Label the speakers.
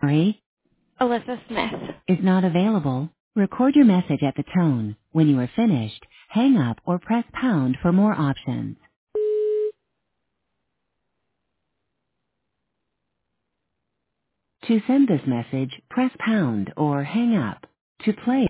Speaker 1: Sorry,
Speaker 2: Alyssa Smith.
Speaker 1: is not available. Record your message at the tone. When you are finished, hang up or press pound for more options. To send this message, press pound or hang up. To play